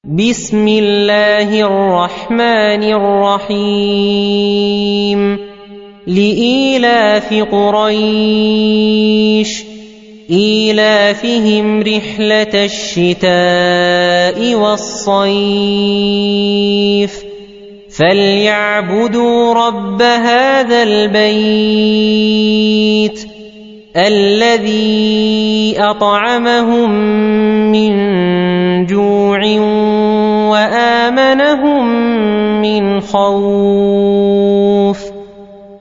بسم الله الرحمن الرحيم لإيلاف قريش إيلافهم رحلة الشتاء والصيف فليعبدوا رب هذا البيت الذي أطعمهم من جوع وآمنهم من خوف.